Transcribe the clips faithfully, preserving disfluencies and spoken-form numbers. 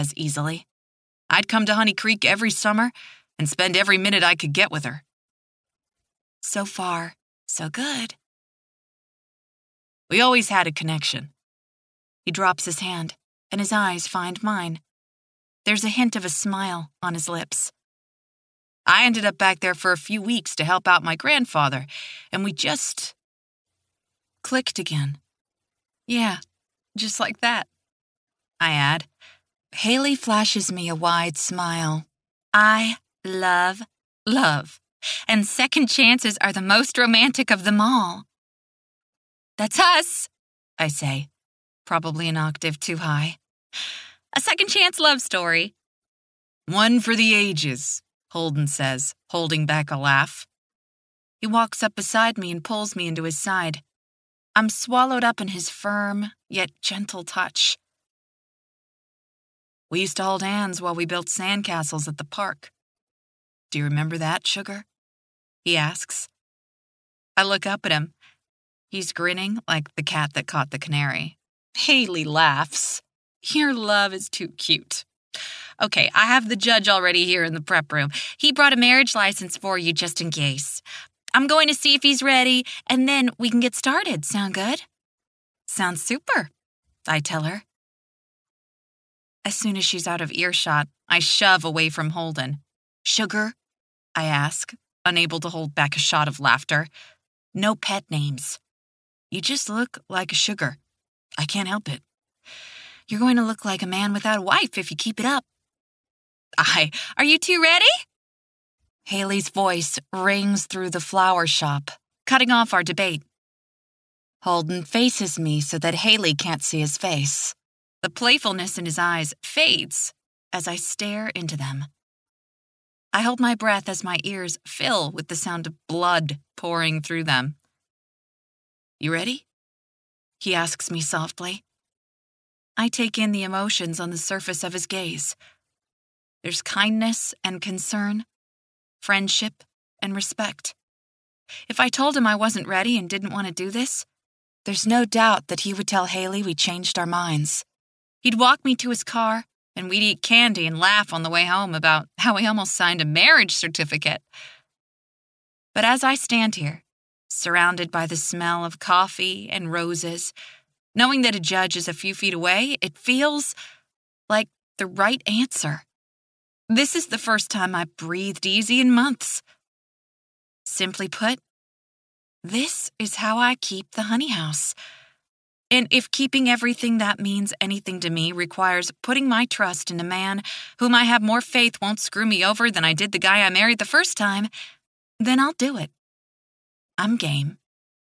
says easily. I'd come to Honey Creek every summer and spend every minute I could get with her. So far, so good. We always had a connection. He drops his hand, and his eyes find mine. There's a hint of a smile on his lips. I ended up back there for a few weeks to help out my grandfather, and we just clicked again. Yeah, just like that. I add. Haley flashes me a wide smile. I love love, and second chances are the most romantic of them all. That's us, I say, probably an octave too high. A second chance love story. One for the ages, Holden says, holding back a laugh. He walks up beside me and pulls me into his side. I'm swallowed up in his firm, yet gentle touch. We used to hold hands while we built sandcastles at the park. Do you remember that, Sugar? He asks. I look up at him. He's grinning like the cat that caught the canary. Haley laughs. Your love is too cute. Okay, I have the judge already here in the prep room. He brought a marriage license for you just in case. I'm going to see if he's ready, and then we can get started. Sound good? Sounds super, I tell her. As soon as she's out of earshot, I shove away from Holden. Sugar? I ask, unable to hold back a shot of laughter. No pet names. You just look like a sugar. I can't help it. You're going to look like a man without a wife if you keep it up. I, are you two ready? Haley's voice rings through the flower shop, cutting off our debate. Holden faces me so that Haley can't see his face. The playfulness in his eyes fades as I stare into them. I hold my breath as my ears fill with the sound of blood pouring through them. You ready? He asks me softly. I take in the emotions on the surface of his gaze. There's kindness and concern, friendship and respect. If I told him I wasn't ready and didn't want to do this, there's no doubt that he would tell Haley we changed our minds. He'd walk me to his car, and we'd eat candy and laugh on the way home about how he almost signed a marriage certificate. But as I stand here, surrounded by the smell of coffee and roses, knowing that a judge is a few feet away, it feels like the right answer. This is the first time I've breathed easy in months. Simply put, this is how I keep the honey house. And if keeping everything that means anything to me requires putting my trust in a man whom I have more faith won't screw me over than I did the guy I married the first time, then I'll do it. I'm game.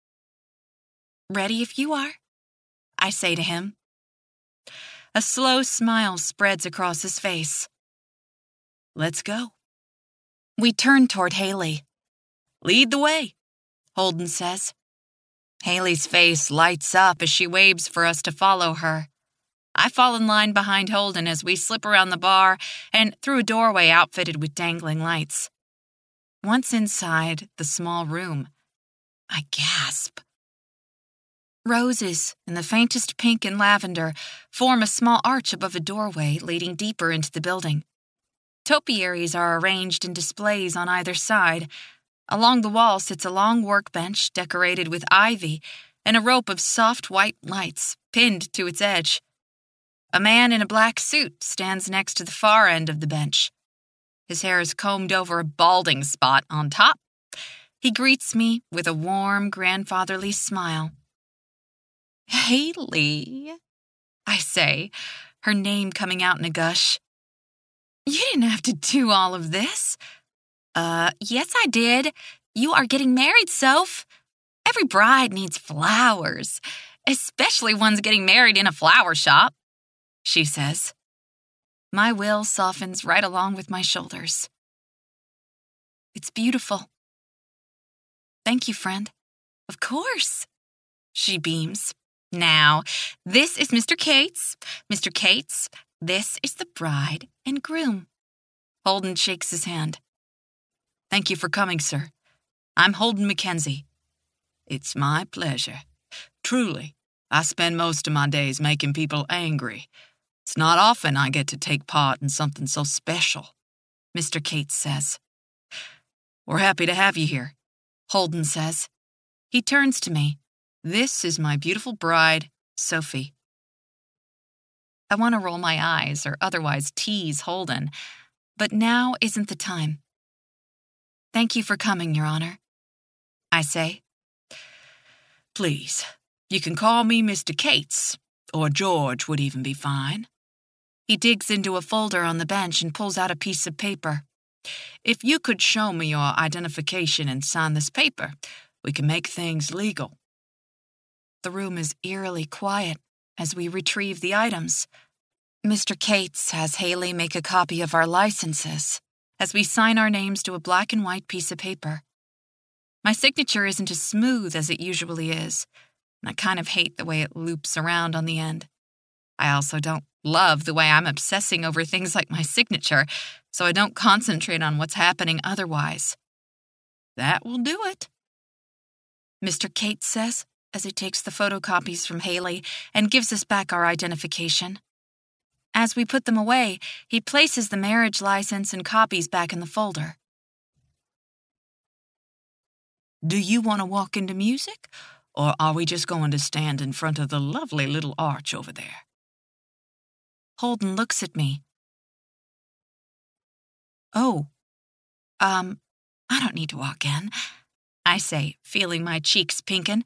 Ready if you are, I say to him. A slow smile spreads across his face. Let's go. We turn toward Haley. Lead the way, Holden says. Haley's face lights up as she waves for us to follow her. I fall in line behind Holden as we slip around the bar and through a doorway outfitted with dangling lights. Once inside the small room, I gasp. Roses in the faintest pink and lavender form a small arch above a doorway leading deeper into the building. Topiaries are arranged in displays on either side. Along the wall sits a long workbench decorated with ivy and a rope of soft white lights pinned to its edge. A man in a black suit stands next to the far end of the bench. His hair is combed over a balding spot on top. He greets me with a warm, grandfatherly smile. Haley, I say, her name coming out in a gush. You didn't have to do all of this. Uh, yes, I did. You are getting married, Soph. Every bride needs flowers, especially ones getting married in a flower shop, she says. My will softens right along with my shoulders. It's beautiful. Thank you, friend. Of course, she beams. Now, this is Mister Cates. Mister Cates, this is the bride and groom. Holden shakes his hand. Thank you for coming, sir. I'm Holden Mackenzie. It's my pleasure. Truly, I spend most of my days making people angry. It's not often I get to take part in something so special, Mister Cates says. We're happy to have you here, Holden says. He turns to me. This is my beautiful bride, Sophie. I want to roll my eyes or otherwise tease Holden, but now isn't the time. Thank you for coming, Your Honor, I say. Please, you can call me Mister Cates, or George would even be fine. He digs into a folder on the bench and pulls out a piece of paper. If you could show me your identification and sign this paper, we can make things legal. The room is eerily quiet as we retrieve the items. Mister Cates has Haley make a copy of our licenses as we sign our names to a black and white piece of paper. My signature isn't as smooth as it usually is, and I kind of hate the way it loops around on the end. I also don't love the way I'm obsessing over things like my signature, so I don't concentrate on what's happening otherwise. That will do it, Mister Cates says as he takes the photocopies from Haley and gives us back our identification. As we put them away, he places the marriage license and copies back in the folder. Do you want to walk into music, or are we just going to stand in front of the lovely little arch over there? Holden looks at me. Oh, um, I don't need to walk in, I say, feeling my cheeks pinken.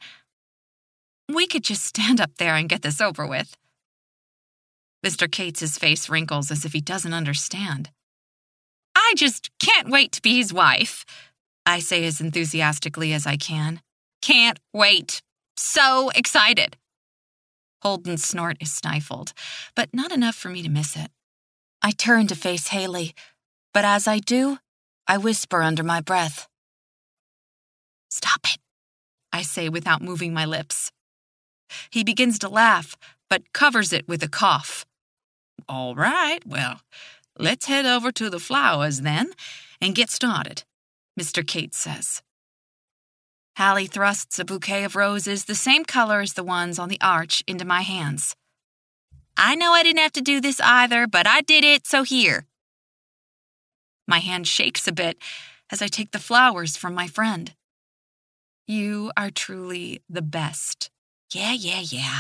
We could just stand up there and get this over with. Mister Cates' face wrinkles as if he doesn't understand. I just can't wait to be his wife, I say as enthusiastically as I can. Can't wait. So excited. Holden's snort is stifled, but not enough for me to miss it. I turn to face Haley, but as I do, I whisper under my breath. Stop it, I say without moving my lips. He begins to laugh, but covers it with a cough. All right, well, let's head over to the flowers then and get started, Mister Cates says. Hallie thrusts a bouquet of roses the same color as the ones on the arch into my hands. I know I didn't have to do this either, but I did it, so here. My hand shakes a bit as I take the flowers from my friend. You are truly the best. Yeah, yeah, yeah.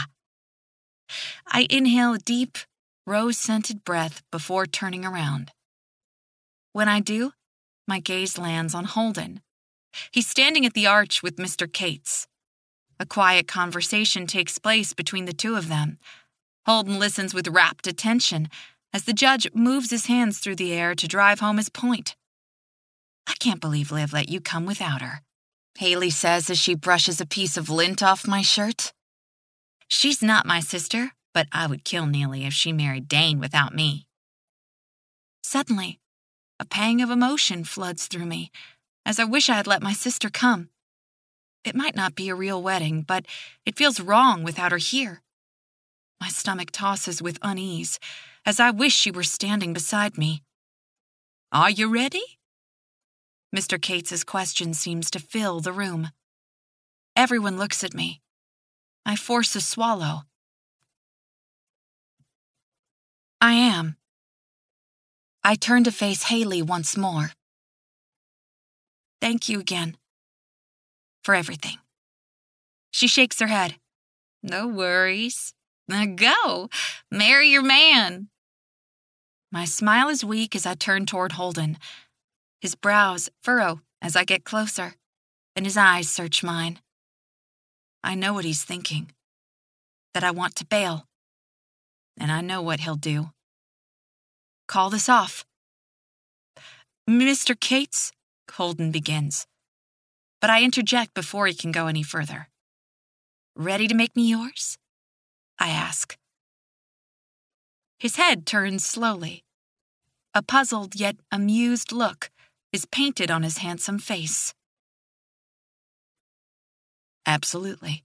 I inhale a deep, rose-scented breath before turning around. When I do, my gaze lands on Holden. He's standing at the arch with Mister Cates. A quiet conversation takes place between the two of them. Holden listens with rapt attention as the judge moves his hands through the air to drive home his point. I can't believe Liv let you come without her, Haley says as she brushes a piece of lint off my shirt. She's not my sister, but I would kill Neely if she married Dane without me. Suddenly, a pang of emotion floods through me as I wish I had let my sister come. It might not be a real wedding, but it feels wrong without her here. My stomach tosses with unease as I wish she were standing beside me. Are you ready? Mister Cates' question seems to fill the room. Everyone looks at me. I force a swallow. I am. I turn to face Haley once more. Thank you again. For everything. She shakes her head. No worries. Now go. Marry your man. My smile is weak as I turn toward Holden. His brows furrow as I get closer, and his eyes search mine. I know what he's thinking. That I want to bail. And I know what he'll do. Call this off. Mister Cates, Holden begins. But I interject before he can go any further. Ready to make me yours? I ask. His head turns slowly. A puzzled yet amused look is painted on his handsome face. Absolutely.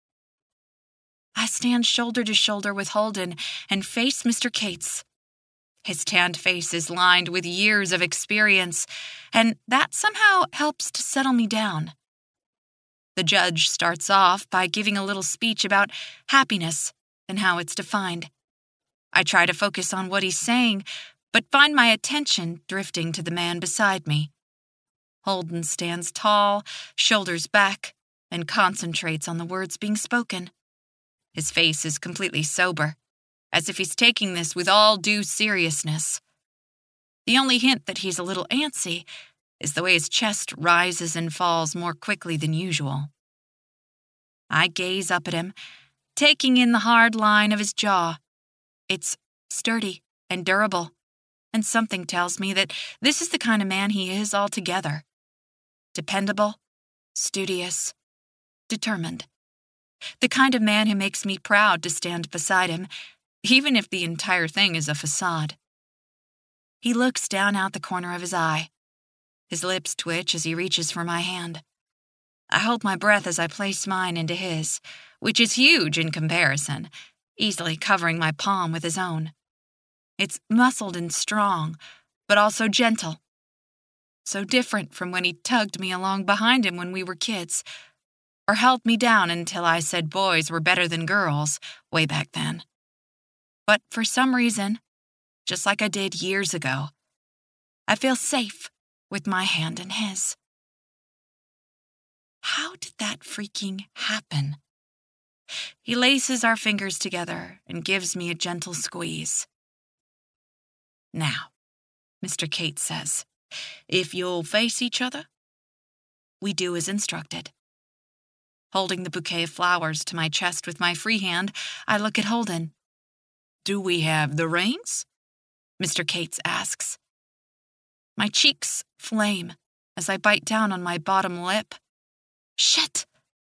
I stand shoulder to shoulder with Holden and face Mister Cates. His tanned face is lined with years of experience, and that somehow helps to settle me down. The judge starts off by giving a little speech about happiness and how it's defined. I try to focus on what he's saying, but find my attention drifting to the man beside me. Holden stands tall, shoulders back, and concentrates on the words being spoken. His face is completely sober, as if he's taking this with all due seriousness. The only hint that he's a little antsy is the way his chest rises and falls more quickly than usual. I gaze up at him, taking in the hard line of his jaw. It's sturdy and durable, and something tells me that this is the kind of man he is altogether. Dependable, studious, determined. The kind of man who makes me proud to stand beside him, even if the entire thing is a facade. He looks down out the corner of his eye. His lips twitch as he reaches for my hand. I hold my breath as I place mine into his, which is huge in comparison, easily covering my palm with his own. It's muscled and strong, but also gentle. So different from when he tugged me along behind him when we were kids, or held me down until I said boys were better than girls way back then. But for some reason, just like I did years ago, I feel safe with my hand in his. How did that freaking happen? He laces our fingers together and gives me a gentle squeeze. Now, Mister Cates says, if you'll face each other. We do as instructed. Holding the bouquet of flowers to my chest with my free hand, I look at Holden. Do we have the rings? Mister Cates asks. My cheeks flame as I bite down on my bottom lip. Shit!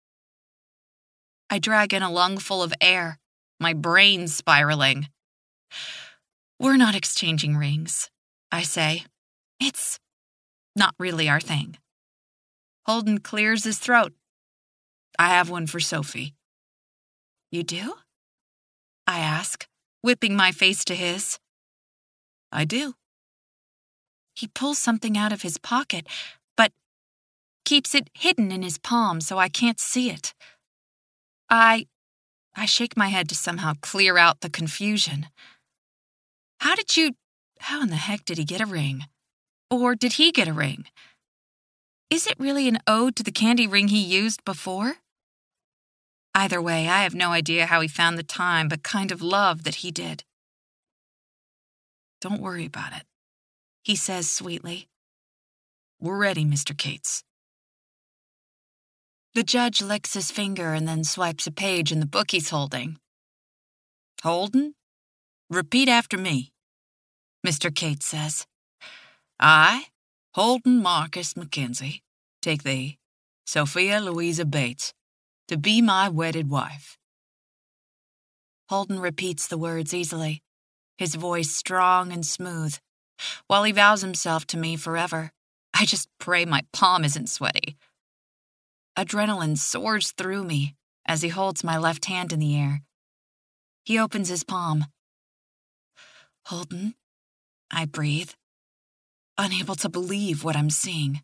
I drag in a lungful of air, my brain spiraling. We're not exchanging rings, I say. It's not really our thing. Holden clears his throat. I have one for Sophie. You do? I ask, whipping my face to his. I do. He pulls something out of his pocket, but keeps it hidden in his palm so I can't see it. I... I shake my head to somehow clear out the confusion. How did you... How in the heck did he get a ring? Or did he get a ring? Is it really an ode to the candy ring he used before? Either way, I have no idea how he found the time, but kind of love that he did. Don't worry about it, he says sweetly. We're ready, Mister Cates. The judge licks his finger and then swipes a page in the book he's holding. Holden, repeat after me, Mister Cates says. I, Holden Marcus Mackenzie, take thee, Sophia Louisa Bates, to be my wedded wife. Holden repeats the words easily, his voice strong and smooth. While he vows himself to me forever, I just pray my palm isn't sweaty. Adrenaline soars through me as he holds my left hand in the air. He opens his palm. Holden, I breathe, unable to believe what I'm seeing.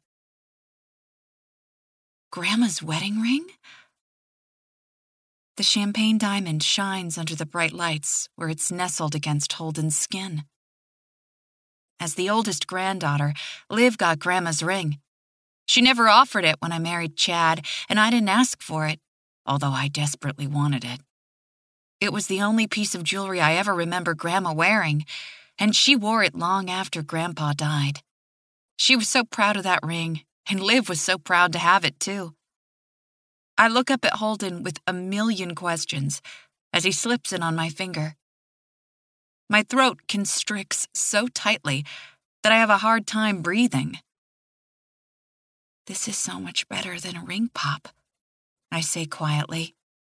Grandma's wedding ring? The champagne diamond shines under the bright lights where it's nestled against Holden's skin. As the oldest granddaughter, Liv got Grandma's ring. She never offered it when I married Chad, and I didn't ask for it, although I desperately wanted it. It was the only piece of jewelry I ever remember Grandma wearing, and she wore it long after Grandpa died. She was so proud of that ring, and Liv was so proud to have it, too. I look up at Holden with a million questions as he slips it on my finger. My throat constricts so tightly that I have a hard time breathing. This is so much better than a ring pop, I say quietly.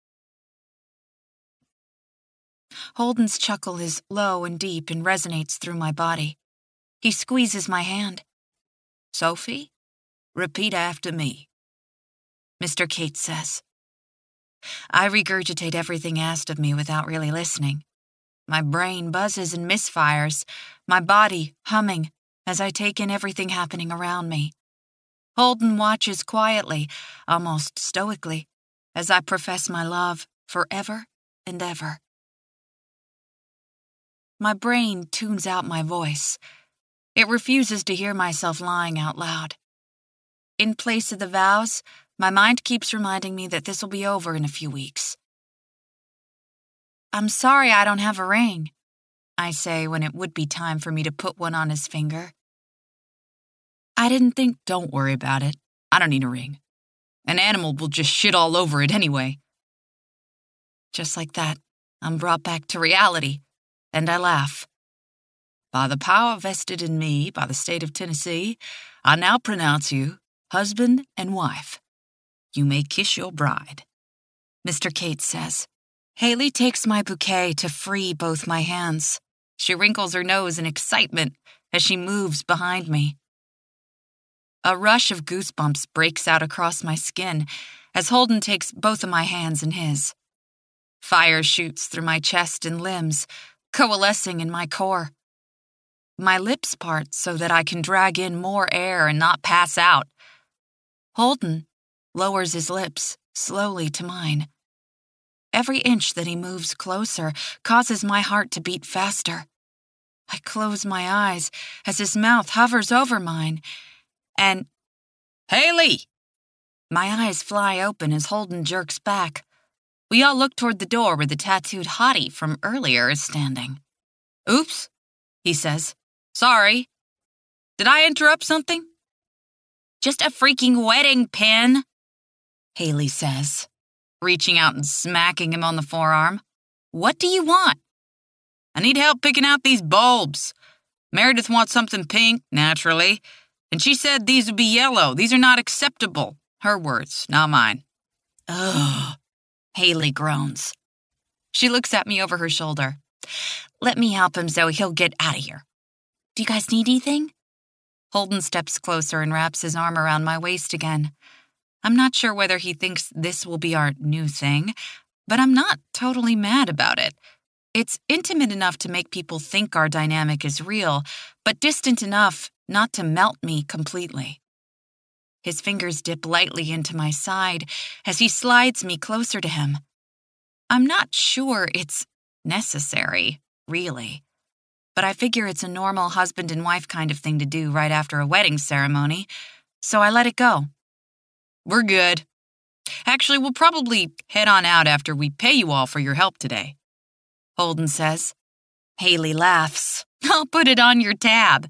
Holden's chuckle is low and deep and resonates through my body. He squeezes my hand. Sophie, repeat after me, Mister Cates says. I regurgitate everything asked of me without really listening. My brain buzzes and misfires, my body humming as I take in everything happening around me. Holden watches quietly, almost stoically, as I profess my love forever and ever. my brain tunes out my voice. It refuses to hear myself lying out loud. In place of the vows, my mind keeps reminding me that this will be over in a few weeks. I'm sorry I don't have a ring, I say when it would be time for me to put one on his finger. I didn't think... Don't worry about it. I don't need a ring. An animal will just shit all over it anyway. Just like that, I'm brought back to reality, and I laugh. By the power vested in me by the state of Tennessee, I now pronounce you husband and wife. You may kiss your bride, Mister Cates says. Haley takes my bouquet to free both my hands. She wrinkles her nose in excitement as she moves behind me. A rush of goosebumps breaks out across my skin as Holden takes both of my hands in his. Fire shoots through my chest and limbs, coalescing in my core. My lips part so that I can drag in more air and not pass out. Holden lowers his lips slowly to mine. Every inch that he moves closer causes my heart to beat faster. I close my eyes as his mouth hovers over mine, and... Haley! My eyes fly open as Holden jerks back. We all look toward the door where the tattooed hottie from earlier is standing. Oops, he says. Sorry. Did I interrupt something? Just a freaking wedding, Penn, Haley says, reaching out and smacking him on the forearm. What do you want? I need help picking out these bulbs. Meredith wants something pink, naturally, and she said these would be yellow. These are not acceptable. Her words, not mine. Ugh, Haley groans. She looks at me over her shoulder. Let me help him, Zoe. He'll get out of here. Do you guys need anything? Holden steps closer and wraps his arm around my waist again. I'm not sure whether he thinks this will be our new thing, but I'm not totally mad about it. It's intimate enough to make people think our dynamic is real, but distant enough not to melt me completely. His fingers dip lightly into my side as he slides me closer to him. I'm not sure it's necessary, really, but I figure it's a normal husband and wife kind of thing to do right after a wedding ceremony, so I let it go. We're good. Actually, we'll probably head on out after we pay you all for your help today, Holden says. Haley laughs. I'll put it on your tab.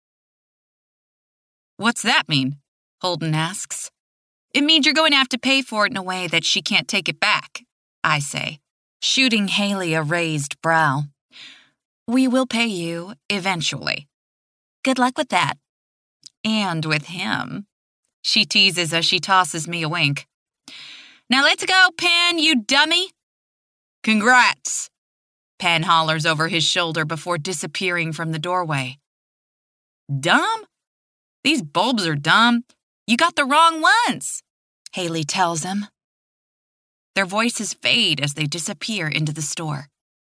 What's that mean? Holden asks. It means you're going to have to pay for it in a way that she can't take it back, I say, shooting Haley a raised brow. We will pay you eventually. Good luck with that. And with him, she teases as she tosses me a wink. Now let's go, Penn, you dummy. Congrats, Penn hollers over his shoulder before disappearing from the doorway. Dumb? These bulbs are dumb. You got the wrong ones, Haley tells him. Their voices fade as they disappear into the store.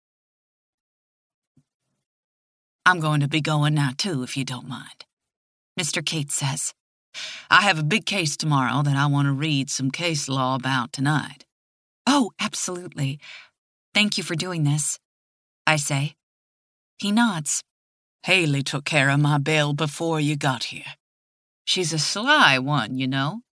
I'm going to be going now, too, if you don't mind, Mister Cates says. I have a big case tomorrow that I want to read some case law about tonight. Oh, absolutely. Thank you for doing this, I say. He nods. Haley took care of my bail before you got here. She's a sly one, you know.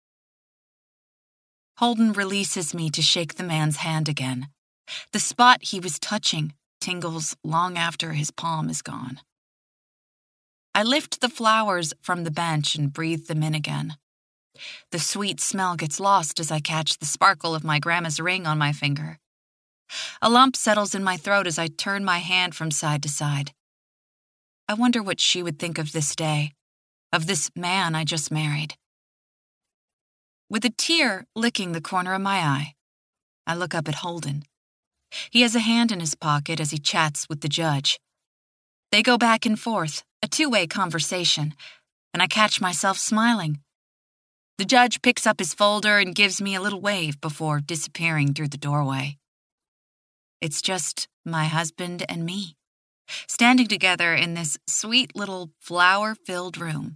Holden releases me to shake the man's hand again. The spot he was touching tingles long after his palm is gone. I lift the flowers from the bench and breathe them in again. The sweet smell gets lost as I catch the sparkle of my grandma's ring on my finger. A lump settles in my throat as I turn my hand from side to side. I wonder what she would think of this day, of this man I just married. With a tear licking the corner of my eye, I look up at Holden. He has a hand in his pocket as he chats with the judge. They go back and forth, a two-way conversation, and I catch myself smiling. The judge picks up his folder and gives me a little wave before disappearing through the doorway. It's just my husband and me, standing together in this sweet little flower-filled room.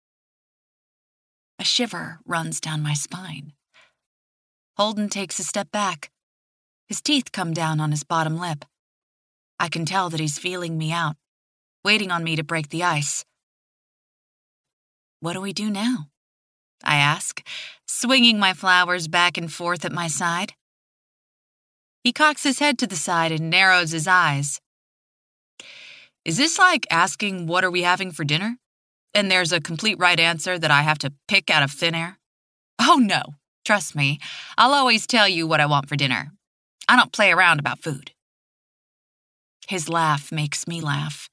A shiver runs down my spine. Holden takes a step back. His teeth come down on his bottom lip. I can tell that he's feeling me out, waiting on me to break the ice. What do we do now? I ask, swinging my flowers back and forth at my side. He cocks his head to the side and narrows his eyes. Is this like asking what are we having for dinner? And there's a complete right answer that I have to pick out of thin air? Oh no, trust me, I'll always tell you what I want for dinner. I don't play around about food. His laugh makes me laugh.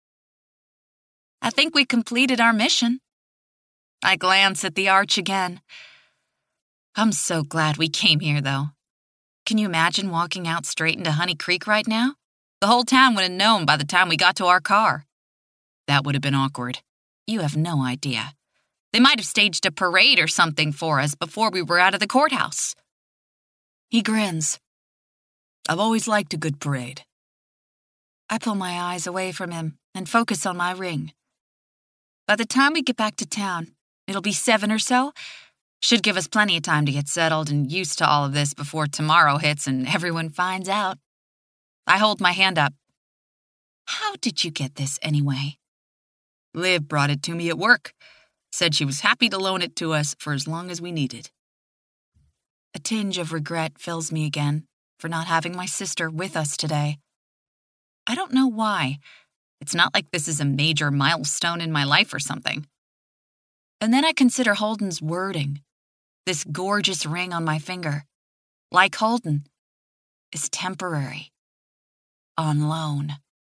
I think we completed our mission. I glance at the arch again. I'm so glad we came here, though. Can you imagine walking out straight into Honey Creek right now? The whole town would have known by the time we got to our car. That would have been awkward. You have no idea. They might have staged a parade or something for us before we were out of the courthouse. He grins. I've always liked a good parade. I pull my eyes away from him and focus on my ring. By the time we get back to town, it'll be seven or so. Should give us plenty of time to get settled and used to all of this before tomorrow hits and everyone finds out. I hold my hand up. How did you get this anyway? Liv brought it to me at work. Said she was happy to loan it to us for as long as we needed. A tinge of regret fills me again for not having my sister with us today. I don't know why. It's not like this is a major milestone in my life or something. And then I consider Holden's wording. This gorgeous ring on my finger, like Holden, is temporary. On loan.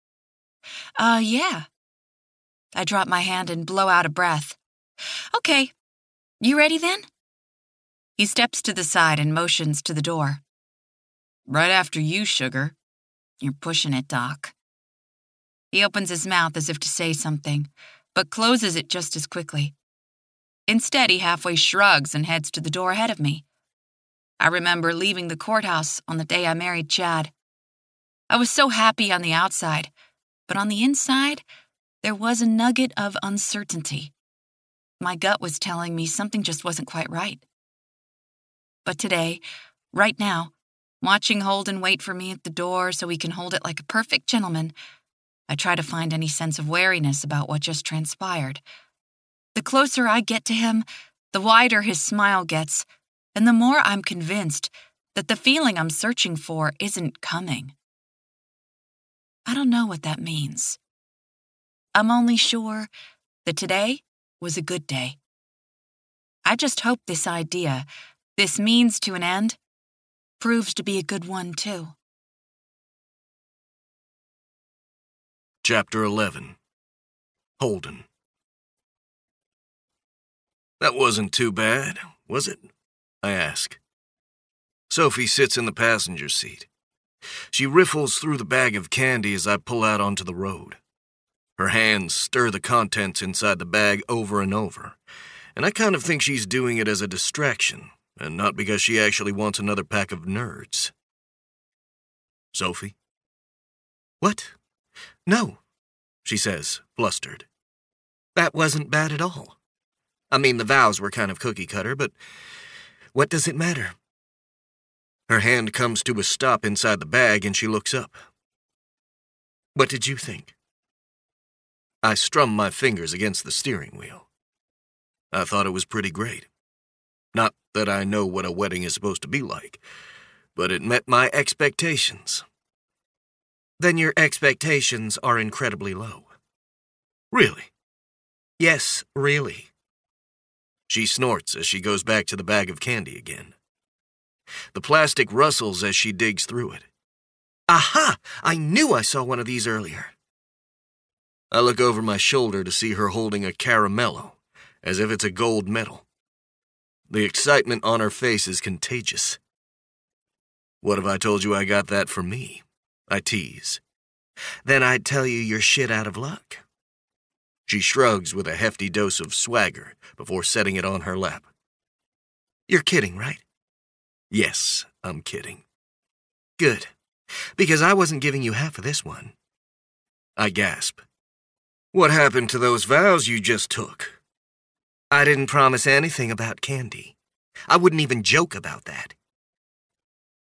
Uh, yeah. I drop my hand and blow out a breath. Okay, you ready then? He steps to the side and motions to the door. Right after you, sugar. You're pushing it, Doc. He opens his mouth as if to say something, but closes it just as quickly. Instead, he halfway shrugs and heads to the door ahead of me. I remember leaving the courthouse on the day I married Chad. I was so happy on the outside, but on the inside, there was a nugget of uncertainty. My gut was telling me something just wasn't quite right. But today, right now, watching Holden wait for me at the door so he can hold it like a perfect gentleman, I try to find any sense of wariness about what just transpired. The closer I get to him, the wider his smile gets, and the more I'm convinced that the feeling I'm searching for isn't coming. I don't know what that means. I'm only sure that today was a good day. I just hope this idea, this means to an end, proves to be a good one too. Chapter eleven. Holden. That wasn't too bad, was it? I ask. Sophie sits in the passenger seat. She riffles through the bag of candy as I pull out onto the road. Her hands stir the contents inside the bag over and over, and I kind of think she's doing it as a distraction, and not because she actually wants another pack of nerds. Sophie? What? No, she says, flustered. That wasn't bad at all. I mean, the vows were kind of cookie-cutter, but what does it matter? Her hand comes to a stop inside the bag and she looks up. What did you think? I strum my fingers against the steering wheel. I thought it was pretty great. Not that I know what a wedding is supposed to be like, but it met my expectations. Then your expectations are incredibly low. Really? Yes, really. She snorts as she goes back to the bag of candy again. The plastic rustles as she digs through it. Aha! I knew I saw one of these earlier. I look over my shoulder to see her holding a caramello, as if it's a gold medal. The excitement on her face is contagious. What if I told you I got that for me? I tease. Then I'd tell you you're shit out of luck. She shrugs with a hefty dose of swagger before setting it on her lap. You're kidding, right? Yes, I'm kidding. Good, because I wasn't giving you half of this one. I gasp. What happened to those vows you just took? I didn't promise anything about candy. I wouldn't even joke about that.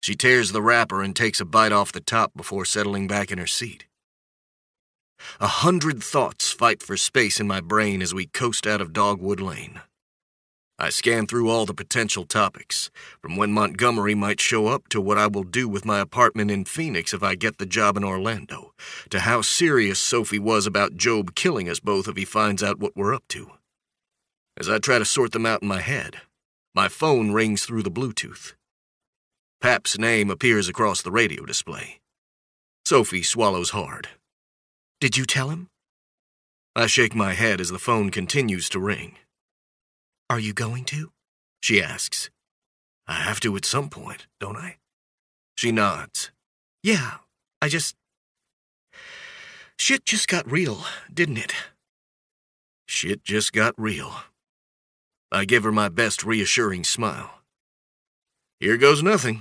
She tears the wrapper and takes a bite off the top before settling back in her seat. A hundred thoughts fight for space in my brain as we coast out of Dogwood Lane. I scan through all the potential topics, from when Montgomery might show up to what I will do with my apartment in Phoenix if I get the job in Orlando, to how serious Sophie was about Job killing us both if he finds out what we're up to. As I try to sort them out in my head, my phone rings through the Bluetooth. Pap's name appears across the radio display. Sophie swallows hard. "Did you tell him?" I shake my head as the phone continues to ring. "Are you going to?" she asks. "I have to at some point, don't I?" She nods. "Yeah, I just... Shit just got real, didn't it?" Shit just got real. I give her my best reassuring smile. Here goes nothing.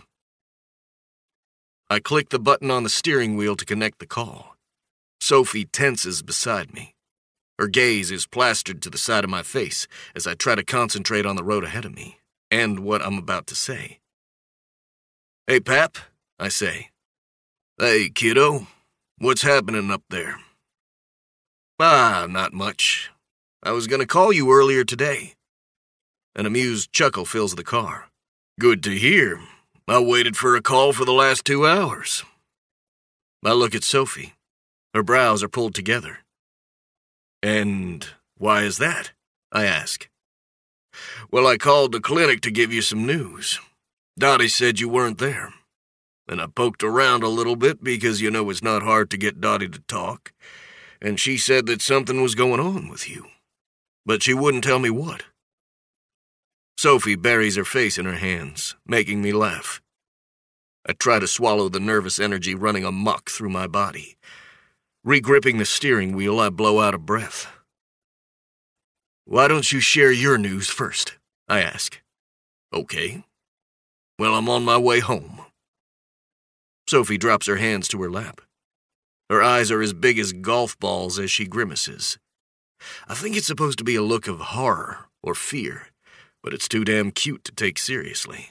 I click the button on the steering wheel to connect the call. Sophie tenses beside me. Her gaze is plastered to the side of my face as I try to concentrate on the road ahead of me and what I'm about to say. "Hey, Pap," I say. "Hey, kiddo. What's happening up there?" "Ah, not much. I was going to call you earlier today." An amused chuckle fills the car. "Good to hear. I waited for a call for the last two hours." I look at Sophie. Her brows are pulled together. "And why is that?" I ask. "Well, I called the clinic to give you some news. Dottie said you weren't there. And I poked around a little bit because you know it's not hard to get Dottie to talk. And she said that something was going on with you. But she wouldn't tell me what." Sophie buries her face in her hands, making me laugh. I try to swallow the nervous energy running amok through my body. Regripping the steering wheel, I blow out of breath. "Why don't you share your news first?" I ask. "Okay. Well, I'm on my way home." Sophie drops her hands to her lap. Her eyes are as big as golf balls as she grimaces. I think it's supposed to be a look of horror or fear, but it's too damn cute to take seriously.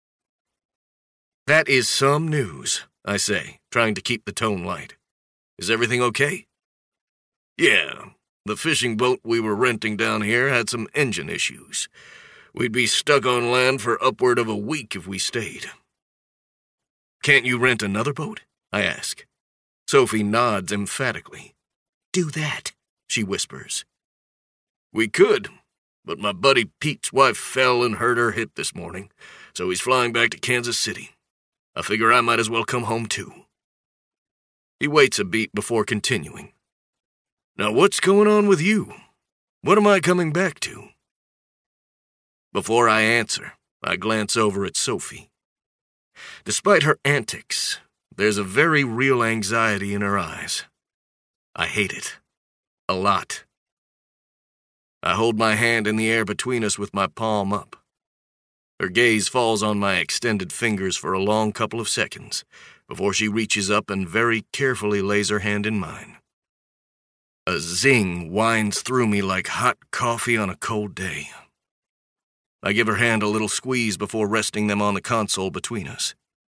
"That is some news," I say, trying to keep the tone light. "Is everything okay?" "Yeah, the fishing boat we were renting down here had some engine issues. We'd be stuck on land for upward of a week if we stayed." "Can't you rent another boat?" I ask. Sophie nods emphatically. "Do that," she whispers. "We could, but my buddy Pete's wife fell and hurt her hip this morning, so he's flying back to Kansas City. I figure I might as well come home too." He waits a beat before continuing. "Now what's going on with you? What am I coming back to?" Before I answer, I glance over at Sophie. Despite her antics, there's a very real anxiety in her eyes. I hate it. A lot. I hold my hand in the air between us with my palm up. Her gaze falls on my extended fingers for a long couple of seconds before she reaches up and very carefully lays her hand in mine. A zing winds through me like hot coffee on a cold day. I give her hand a little squeeze before resting them on the console between us.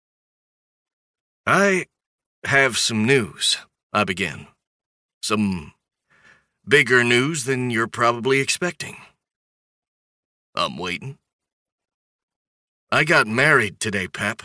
"I have some news," I begin. "Some bigger news than you're probably expecting." "I'm waiting." "I got married today, Pap."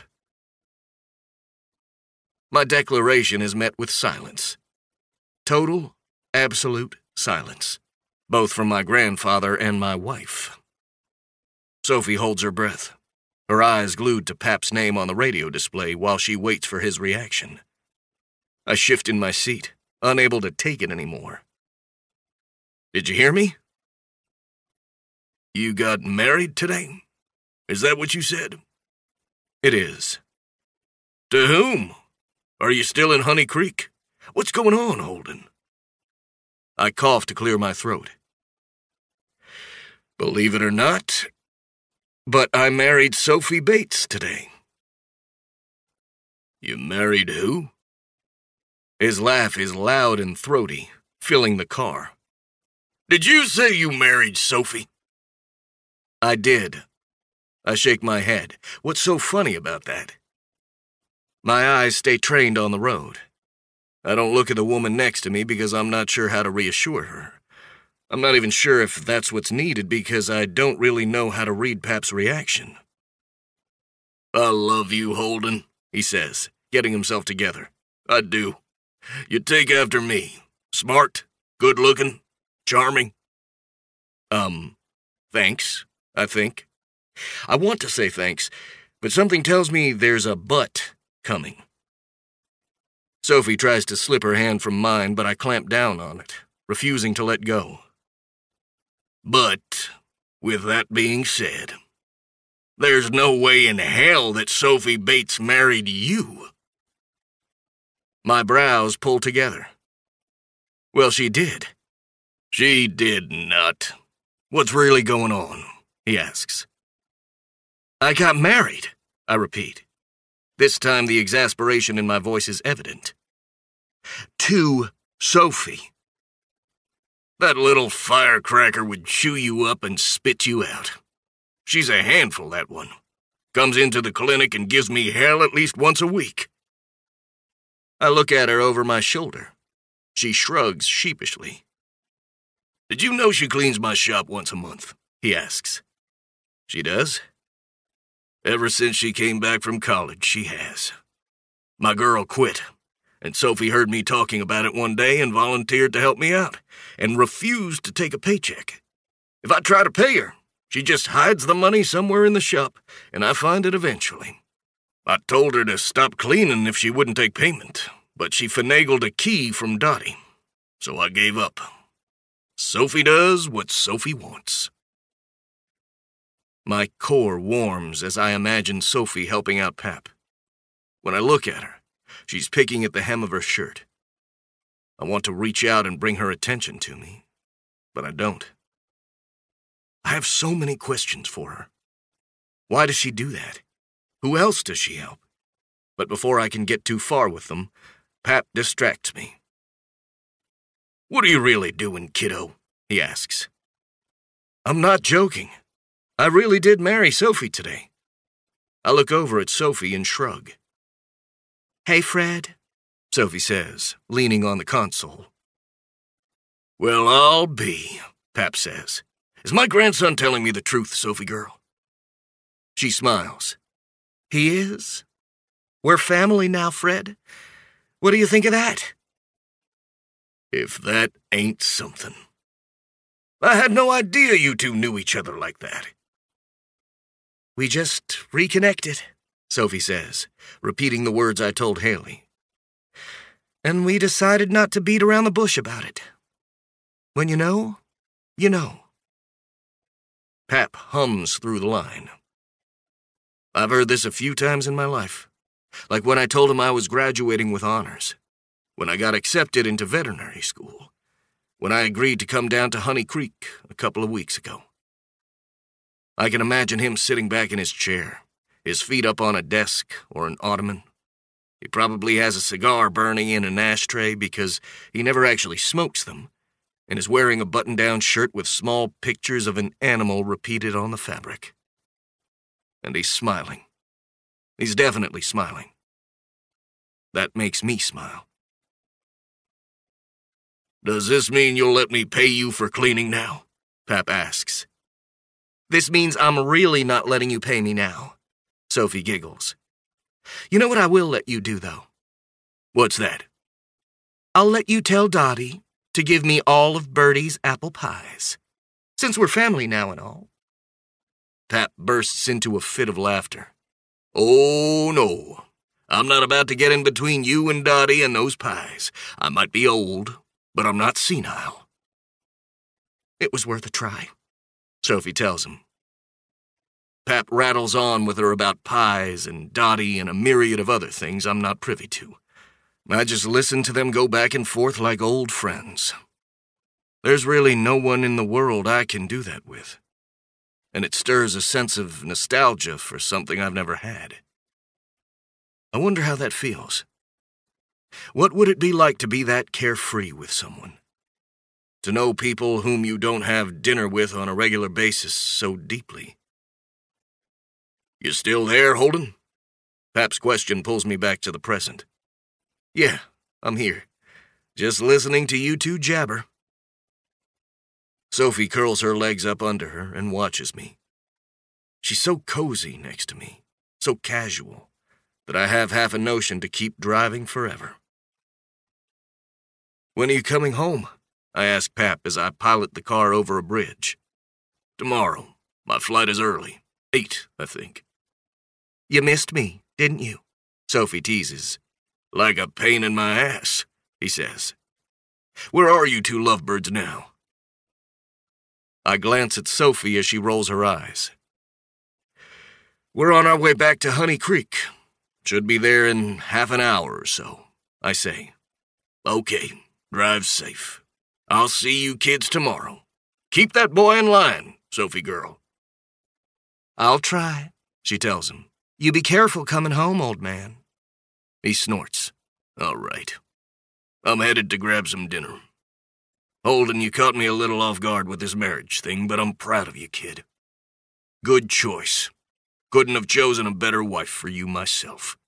My declaration is met with silence. Total, absolute silence, both from my grandfather and my wife. Sophie holds her breath, her eyes glued to Pap's name on the radio display while she waits for his reaction. I shift in my seat, unable to take it anymore. "Did you hear me?" "You got married today? Is that what you said?" "It is." "To whom? Are you still in Honey Creek? What's going on, Holden?" I cough to clear my throat. "Believe it or not, but I married Sophie Bates today." "You married who?" His laugh is loud and throaty, filling the car. "Did you say you married Sophie?" "I did." I shake my head. What's so funny about that? My eyes stay trained on the road. I don't look at the woman next to me because I'm not sure how to reassure her. I'm not even sure if that's what's needed because I don't really know how to read Pap's reaction. "I love you, Holden," he says, getting himself together. "I do. You take after me. Smart, good-looking, charming." Um, thanks, I think. I want to say thanks, but something tells me there's a but coming. Sophie tries to slip her hand from mine, but I clamp down on it, refusing to let go. "But, with that being said, there's no way in hell that Sophie Bates married you." My brows pull together. "Well, she did." "She did not. What's really going on?" he asks. "I got married," I repeat. This time the exasperation in my voice is evident. "To Sophie." "That little firecracker would chew you up and spit you out. She's a handful, that one. Comes into the clinic and gives me hell at least once a week." I look at her over my shoulder. She shrugs sheepishly. "Did you know she cleans my shop once a month?" he asks. "She does?" "Ever since she came back from college, she has. My girl quit, and Sophie heard me talking about it one day and volunteered to help me out, and refused to take a paycheck. If I try to pay her, she just hides the money somewhere in the shop, and I find it eventually. I told her to stop cleaning if she wouldn't take payment, but she finagled a key from Dottie, so I gave up. Sophie does what Sophie wants." My core warms as I imagine Sophie helping out Pap. When I look at her, she's picking at the hem of her shirt. I want to reach out and bring her attention to me, but I don't. I have so many questions for her. Why does she do that? Who else does she help? But before I can get too far with them, Pap distracts me. "What are you really doing, kiddo?" he asks. I'm not joking. I really did marry Sophie today. I look over at Sophie and shrug. "Hey, Fred," Sophie says, leaning on the console. "Well, I'll be," Pap says. "Is my grandson telling me the truth, Sophie girl?" She smiles. "He is. We're family now, Fred. What do you think of that?" If that ain't something. I had no idea you two knew each other like that. "We just reconnected," Sophie says, repeating the words I told Haley. "And we decided not to beat around the bush about it. When you know, you know." Pap hums through the line. I've heard this a few times in my life, like when I told him I was graduating with honors, when I got accepted into veterinary school, when I agreed to come down to Honey Creek a couple of weeks ago. I can imagine him sitting back in his chair, his feet up on a desk or an ottoman. He probably has a cigar burning in an ashtray because he never actually smokes them, and is wearing a button-down shirt with small pictures of an animal repeated on the fabric. And he's smiling. He's definitely smiling. That makes me smile. "Does this mean you'll let me pay you for cleaning now?" Pap asks. "This means I'm really not letting you pay me now," Sophie giggles. "You know what I will let you do, though?" "What's that?" "I'll let you tell Dottie to give me all of Bertie's apple pies, since we're family now and all." Pap bursts into a fit of laughter. "Oh, no. I'm not about to get in between you and Dottie and those pies. I might be old, but I'm not senile." "It was worth a try," Sophie tells him. Pap rattles on with her about pies and Dottie and a myriad of other things I'm not privy to. I just listen to them go back and forth like old friends. There's really no one in the world I can do that with, and it stirs a sense of nostalgia for something I've never had. I wonder how that feels. What would it be like to be that carefree with someone? To know people whom you don't have dinner with on a regular basis so deeply? "You still there, Holden?" Pap's question pulls me back to the present. Yeah, I'm here. Just listening to you two jabber. Sophie curls her legs up under her and watches me. She's so cozy next to me, so casual, that I have half a notion to keep driving forever. When are you coming home? I ask Pap as I pilot the car over a bridge. Tomorrow. My flight is early. Eight, I think. You missed me, didn't you? Sophie teases. Like a pain in my ass, he says. Where are you two lovebirds now? I glance at Sophie as she rolls her eyes. We're on our way back to Honey Creek. Should be there in half an hour or so, I say. Okay, drive safe. I'll see you kids tomorrow. Keep that boy in line, Sophie girl. I'll try, she tells him. You be careful coming home, old man. He snorts. All right. I'm headed to grab some dinner. Holden, you caught me a little off guard with this marriage thing, but I'm proud of you, kid. Good choice. Couldn't have chosen a better wife for you myself.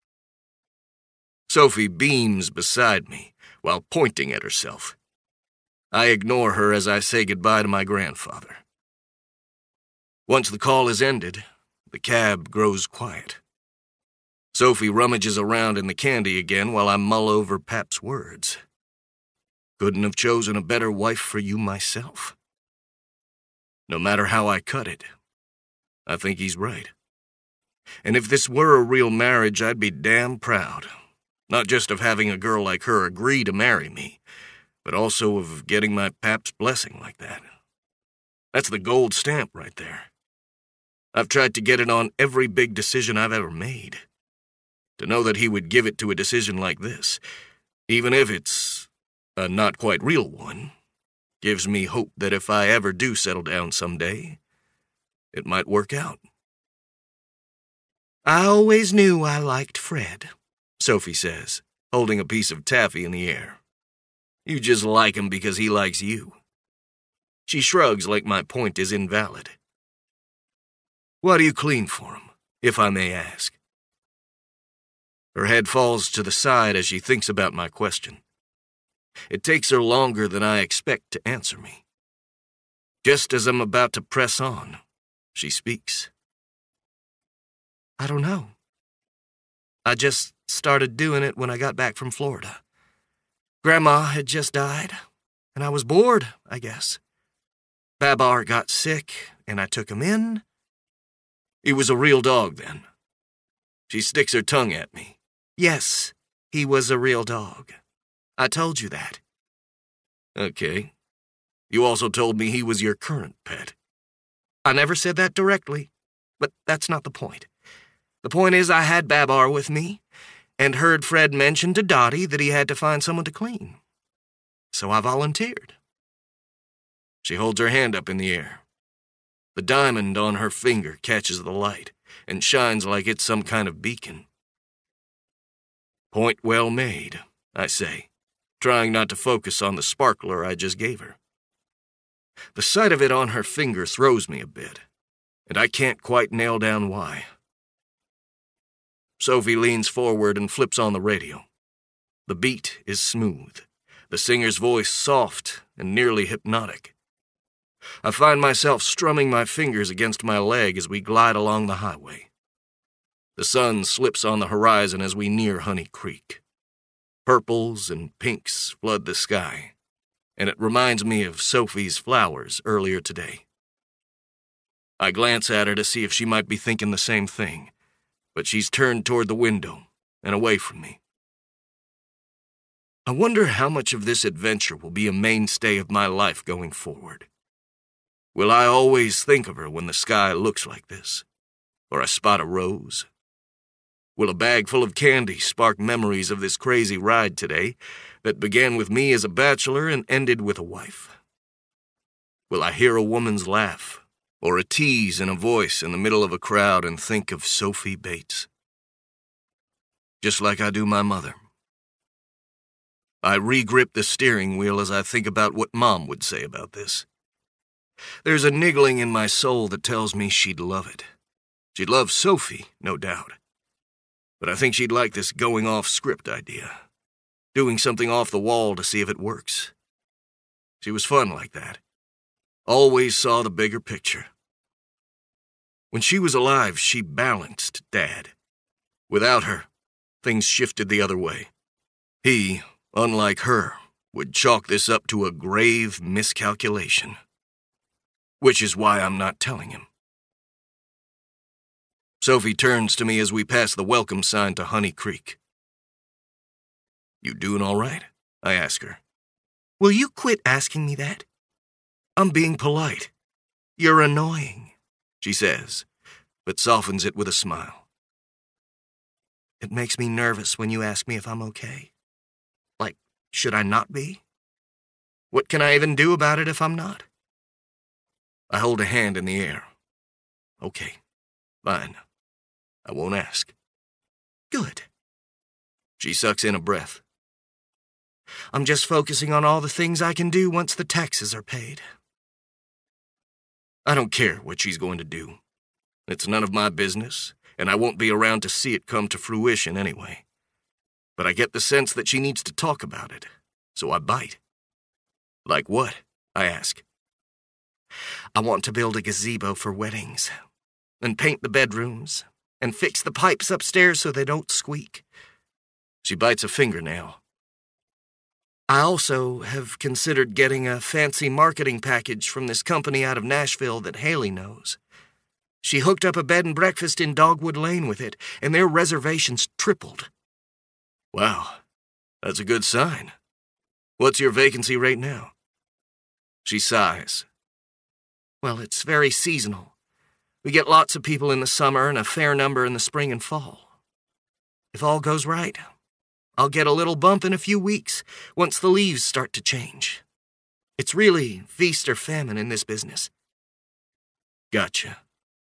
Sophie beams beside me while pointing at herself. I ignore her as I say goodbye to my grandfather. Once the call is ended, the cab grows quiet. Sophie rummages around in the candy again while I mull over Pap's words. Couldn't have chosen a better wife for you myself. No matter how I cut it, I think he's right. And if this were a real marriage, I'd be damn proud. Not just of having a girl like her agree to marry me, but also of getting my Pap's blessing like that. That's the gold stamp right there. I've tried to get it on every big decision I've ever made. To know that he would give it to a decision like this, even if it's a not quite real one, gives me hope that if I ever do settle down someday, it might work out. I always knew I liked Fred, Sophie says, holding a piece of taffy in the air. You just like him because he likes you. She shrugs like my point is invalid. Why do you clean for him, if I may ask? Her head falls to the side as she thinks about my question. It takes her longer than I expect to answer me. Just as I'm about to press on, she speaks. I don't know. I just started doing it when I got back from Florida. Grandma had just died, and I was bored, I guess. Babar got sick, and I took him in. He was a real dog then. She sticks her tongue at me. Yes, he was a real dog. I told you that. Okay. You also told me he was your current pet. I never said that directly, but that's not the point. The point is I had Babar with me, and heard Fred mention to Dottie that he had to find someone to clean. So I volunteered. She holds her hand up in the air. The diamond on her finger catches the light and shines like it's some kind of beacon. Point well made, I say, trying not to focus on the sparkler I just gave her. The sight of it on her finger throws me a bit, and I can't quite nail down why. Sophie leans forward and flips on the radio. The beat is smooth, the singer's voice soft and nearly hypnotic. I find myself strumming my fingers against my leg as we glide along the highway. The sun slips on the horizon as we near Honey Creek. Purples and pinks flood the sky, and it reminds me of Sophie's flowers earlier today. I glance at her to see if she might be thinking the same thing, but she's turned toward the window and away from me. I wonder how much of this adventure will be a mainstay of my life going forward. Will I always think of her when the sky looks like this, or I spot a rose? Will a bag full of candy spark memories of this crazy ride today that began with me as a bachelor and ended with a wife? Will I hear a woman's laugh, or a tease in a voice in the middle of a crowd and think of Sophie Bates? Just like I do my mother. I re-grip the steering wheel as I think about what Mom would say about this. There's a niggling in my soul that tells me she'd love it. She'd love Sophie, no doubt. But I think she'd like this going-off script idea. Doing something off the wall to see if it works. She was fun like that. Always saw the bigger picture. When she was alive, she balanced Dad. Without her, things shifted the other way. He, unlike her, would chalk this up to a grave miscalculation. Which is why I'm not telling him. Sophie turns to me as we pass the welcome sign to Honey Creek. "You doing all right?" I ask her. "Will you quit asking me that?" "I'm being polite." "You're annoying," she says, but softens it with a smile. "It makes me nervous when you ask me if I'm okay. Like, should I not be? What can I even do about it if I'm not?" I hold a hand in the air. "Okay, fine. I won't ask." "Good." She sucks in a breath. "I'm just focusing on all the things I can do once the taxes are paid." I don't care what she's going to do. It's none of my business, and I won't be around to see it come to fruition anyway. But I get the sense that she needs to talk about it, so I bite. "Like what?" I ask. "I want to build a gazebo for weddings, and paint the bedrooms, and fix the pipes upstairs so they don't squeak." She bites a fingernail. "I also have considered getting a fancy marketing package from this company out of Nashville that Haley knows. She hooked up a bed and breakfast in Dogwood Lane with it, and their reservations tripled." "Wow, that's a good sign. What's your vacancy rate now?" She sighs. "Well, it's very seasonal. We get lots of people in the summer and a fair number in the spring and fall. If all goes right, I'll get a little bump in a few weeks once the leaves start to change. It's really feast or famine in this business." Gotcha.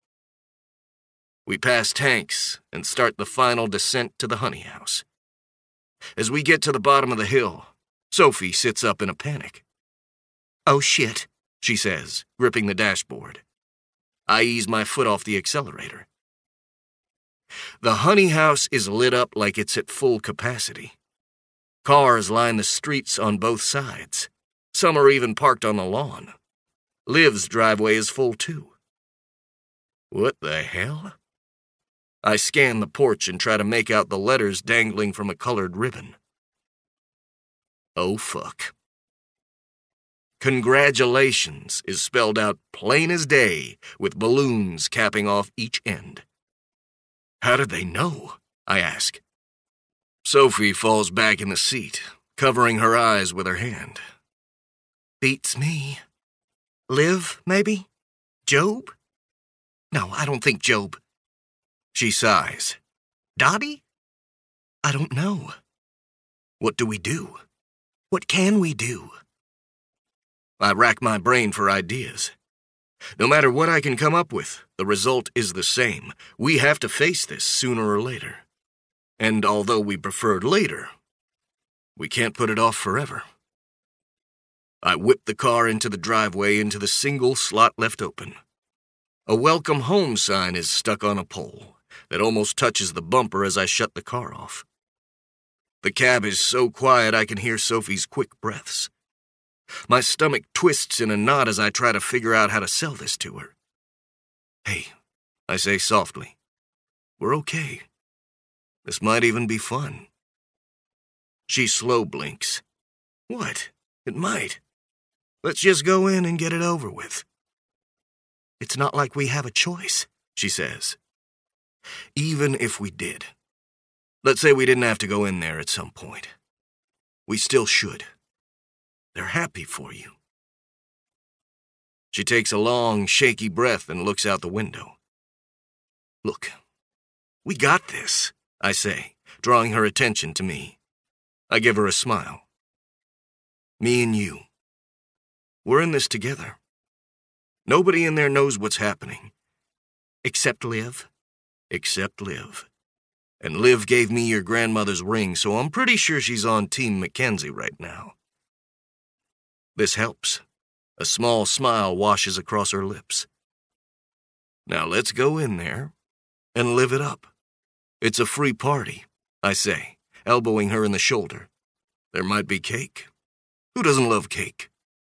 We pass Tanks and start the final descent to the honey house. As we get to the bottom of the hill, Sophie sits up in a panic. "Oh shit," she says, gripping the dashboard. I ease my foot off the accelerator. The honey house is lit up like it's at full capacity. Cars line the streets on both sides. Some are even parked on the lawn. Liv's driveway is full too. What the hell? I scan the porch and try to make out the letters dangling from a colored ribbon. Oh fuck. Congratulations is spelled out plain as day with balloons capping off each end. How did they know? I ask. Sophie falls back in the seat, covering her eyes with her hand. Beats me. Liv, maybe? Job? No, I don't think Job. She sighs. Dottie? I don't know. What do we do? What can we do? I rack my brain for ideas. No matter what I can come up with, the result is the same. We have to face this sooner or later. And although we preferred later, we can't put it off forever. I whip the car into the driveway into the single slot left open. A welcome home sign is stuck on a pole that almost touches the bumper as I shut the car off. The cab is so quiet I can hear Sophie's quick breaths. My stomach twists in a knot as I try to figure out how to sell this to her. Hey, I say softly, we're okay. This might even be fun. She slow blinks. What? It might. Let's just go in and get it over with. It's not like we have a choice, she says. Even if we did. Let's say we didn't have to go in there at some point. We still should. They're happy for you. She takes a long, shaky breath and looks out the window. Look, we got this, I say, drawing her attention to me. I give her a smile. Me and you. We're in this together. Nobody in there knows what's happening. Except Liv. Except Liv. And Liv gave me your grandmother's ring, so I'm pretty sure she's on Team Mackenzie right now. This helps. A small smile washes across her lips. Now let's go in there and live it up. It's a free party, I say, elbowing her in the shoulder. There might be cake. Who doesn't love cake?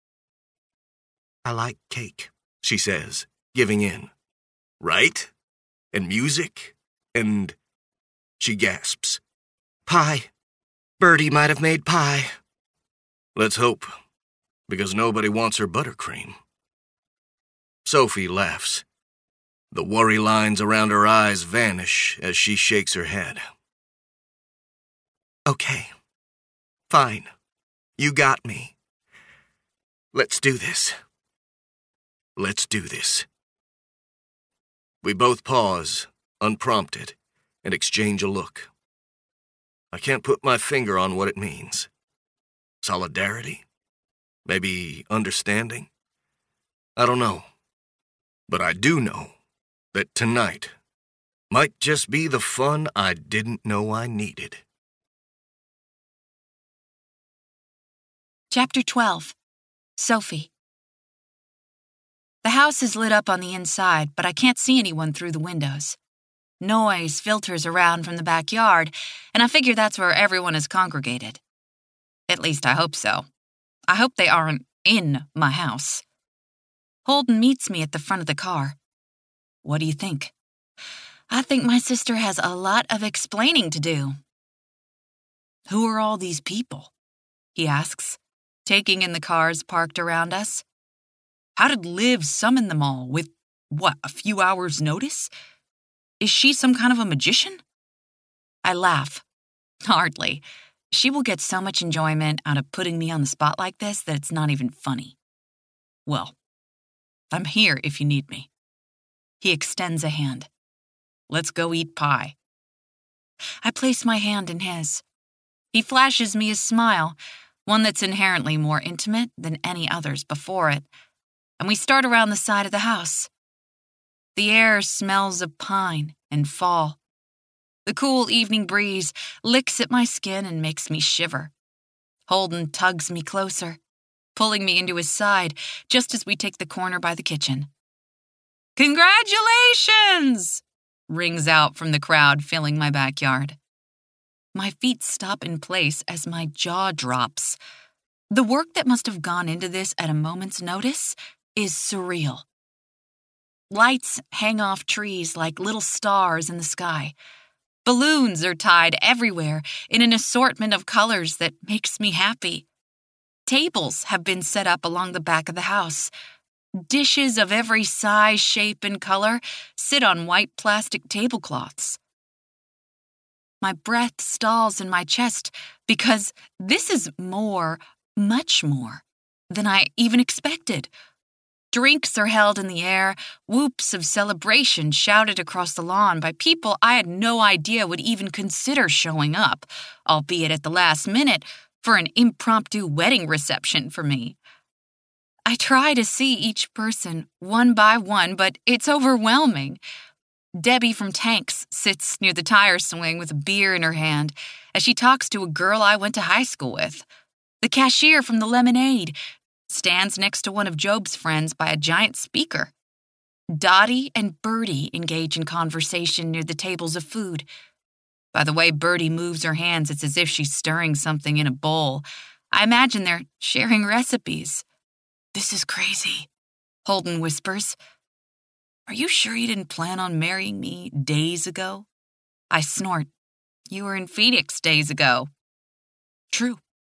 I like cake, she says, giving in. Right? And music? And... She gasps. Pie. Bertie might have made pie. Let's hope, because nobody wants her buttercream. Sophie laughs. The worry lines around her eyes vanish as she shakes her head. Okay. Fine. You got me. Let's do this. Let's do this. We both pause, unprompted, and exchange a look. I can't put my finger on what it means. Solidarity? Maybe understanding? I don't know. But I do know that tonight might just be the fun I didn't know I needed. Chapter twelve. Sophie. The house is lit up on the inside, but I can't see anyone through the windows. Noise filters around from the backyard, and I figure that's where everyone is congregated. At least I hope so. I hope they aren't in my house. Holden meets me at the front of the car. What do you think? I think my sister has a lot of explaining to do. Who are all these people? He asks, taking in the cars parked around us. How did Liv summon them all with, what, a few hours' notice? Is she some kind of a magician? I laugh. Hardly. She will get so much enjoyment out of putting me on the spot like this that it's not even funny. Well, I'm here if you need me. He extends a hand. Let's go eat pie. I place my hand in his. He flashes me a smile, one that's inherently more intimate than any others before it, and we start around the side of the house. The air smells of pine and fall. The cool evening breeze licks at my skin and makes me shiver. Holden tugs me closer, pulling me into his side just as we take the corner by the kitchen. Congratulations! Rings out from the crowd filling my backyard. My feet stop in place as my jaw drops. The work that must have gone into this at a moment's notice is surreal. Lights hang off trees like little stars in the sky. Balloons are tied everywhere in an assortment of colors that makes me happy. Tables have been set up along the back of the house. Dishes of every size, shape, and color sit on white plastic tablecloths. My breath stalls in my chest because this is more, much more, than I even expected. Drinks are held in the air, whoops of celebration shouted across the lawn by people I had no idea would even consider showing up, albeit at the last minute, for an impromptu wedding reception for me. I try to see each person one by one, but it's overwhelming. Debbie from Tanks sits near the tire swing with a beer in her hand as she talks to a girl I went to high school with. The cashier from the Lemonade stands next to one of Job's friends by a giant speaker. Dottie and Bertie engage in conversation near the tables of food. By the way Bertie moves her hands, it's as if she's stirring something in a bowl. I imagine they're sharing recipes. This is crazy, Holden whispers. Are you sure you didn't plan on marrying me days ago? I snort. You were in Phoenix days ago. True.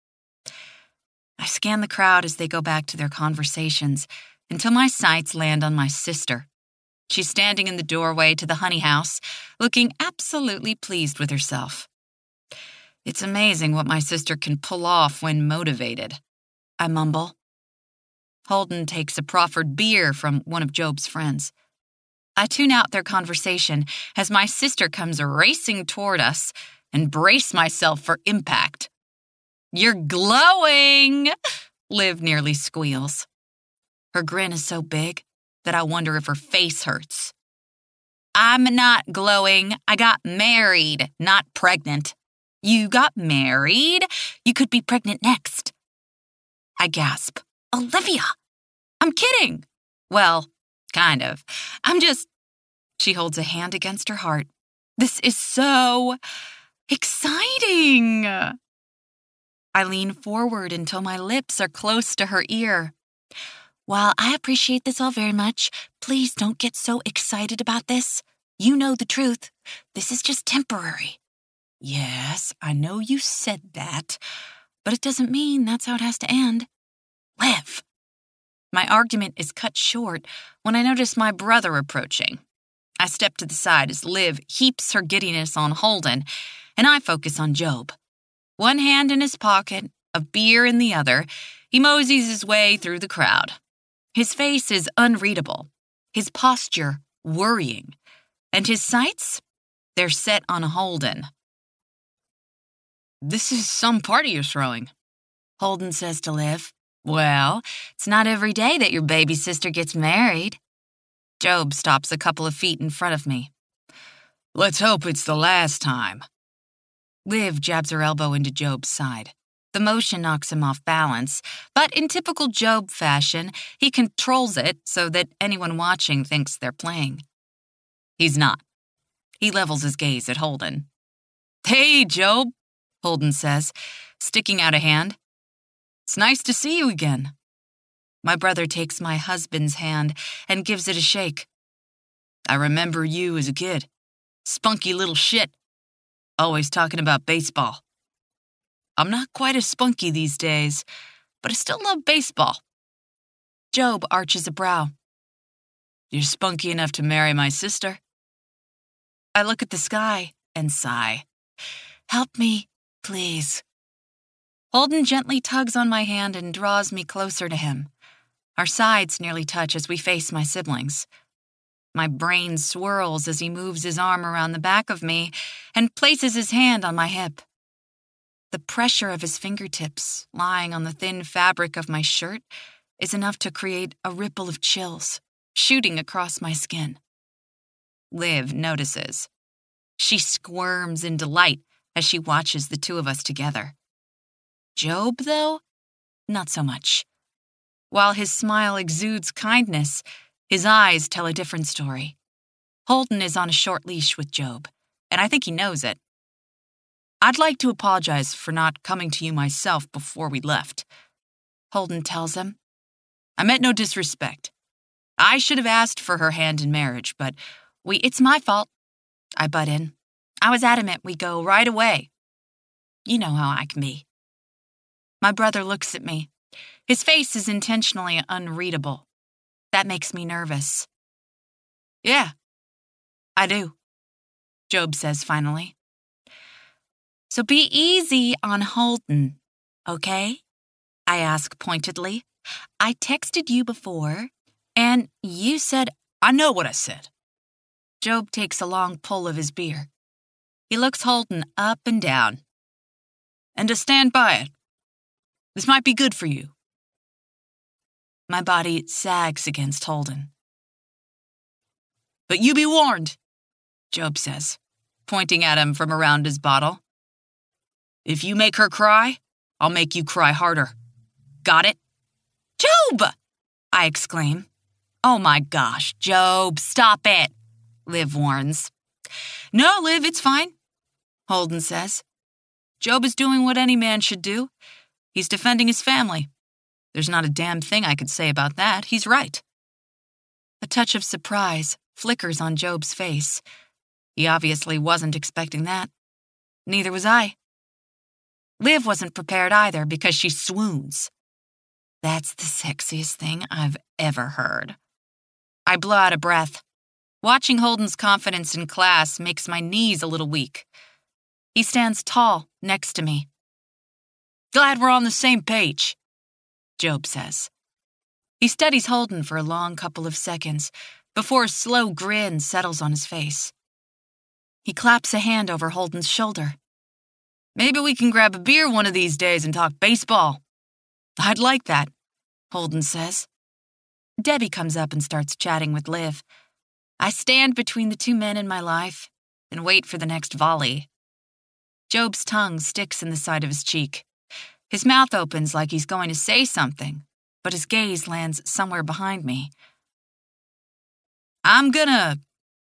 I scan the crowd as they go back to their conversations until my sights land on my sister. She's standing in the doorway to the honey house, looking absolutely pleased with herself. It's amazing what my sister can pull off when motivated. I mumble. Holden takes a proffered beer from one of Job's friends. I tune out their conversation as my sister comes racing toward us and brace myself for impact. You're glowing, Liv nearly squeals. Her grin is so big that I wonder if her face hurts. I'm not glowing. I got married, not pregnant. You got married? You could be pregnant next. I gasp. Olivia! I'm kidding. Well, kind of. I'm just... She holds a hand against her heart. This is so exciting. I lean forward until my lips are close to her ear. While I appreciate this all very much, please don't get so excited about this. You know the truth. This is just temporary. Yes, I know you said that, but it doesn't mean that's how it has to end. Liv. My argument is cut short when I notice my brother approaching. I step to the side as Liv heaps her giddiness on Holden, and I focus on Job. One hand in his pocket, a beer in the other, he moseys his way through the crowd. His face is unreadable, his posture worrying, and his sights, they're set on Holden. This is some party you're throwing, Holden says to Liv. Well, it's not every day that your baby sister gets married. Job stops a couple of feet in front of me. Let's hope it's the last time. Liv jabs her elbow into Job's side. The motion knocks him off balance, but in typical Job fashion, he controls it so that anyone watching thinks they're playing. He's not. He levels his gaze at Holden. Hey, Job, Holden says, sticking out a hand. It's nice to see you again. My brother takes my husband's hand and gives it a shake. I remember you as a kid. Spunky little shit. Always talking about baseball. I'm not quite as spunky these days, but I still love baseball. Job arches a brow. You're spunky enough to marry my sister. I look at the sky and sigh. Help me, please. Holden gently tugs on my hand and draws me closer to him. Our sides nearly touch as we face my siblings. My brain swirls as he moves his arm around the back of me and places his hand on my hip. The pressure of his fingertips lying on the thin fabric of my shirt is enough to create a ripple of chills, shooting across my skin. Liv notices. She squirms in delight as she watches the two of us together. Job, though, not so much. While his smile exudes kindness, his eyes tell a different story. Holden is on a short leash with Job, and I think he knows it. I'd like to apologize for not coming to you myself before we left, Holden tells him. I meant no disrespect. I should have asked for her hand in marriage, but we it's my fault. I butt in. I was adamant we go right away. You know how I can be. My brother looks at me. His face is intentionally unreadable. That makes me nervous. Yeah, I do, Job says finally. So be easy on Holden, okay? I ask pointedly. I texted you before, and you said, I know what I said. Job takes a long pull of his beer. He looks Holden up and down. And to stand by it. This might be good for you. My body sags against Holden. But you be warned, Job says, pointing at him from around his bottle. If you make her cry, I'll make you cry harder. Got it? Job! I exclaim. Oh my gosh, Job, stop it, Liv warns. No, Liv, it's fine, Holden says. Job is doing what any man should do. He's defending his family. There's not a damn thing I could say about that. He's right. A touch of surprise flickers on Job's face. He obviously wasn't expecting that. Neither was I. Liv wasn't prepared either because she swoons. That's the sexiest thing I've ever heard. I blow out a breath. Watching Holden's confidence in class makes my knees a little weak. He stands tall next to me. Glad we're on the same page, Job says. He studies Holden for a long couple of seconds before a slow grin settles on his face. He claps a hand over Holden's shoulder. Maybe we can grab a beer one of these days and talk baseball. I'd like that, Holden says. Debbie comes up and starts chatting with Liv. I stand between the two men in my life and wait for the next volley. Job's tongue sticks in the side of his cheek. His mouth opens like he's going to say something, but his gaze lands somewhere behind me. I'm gonna...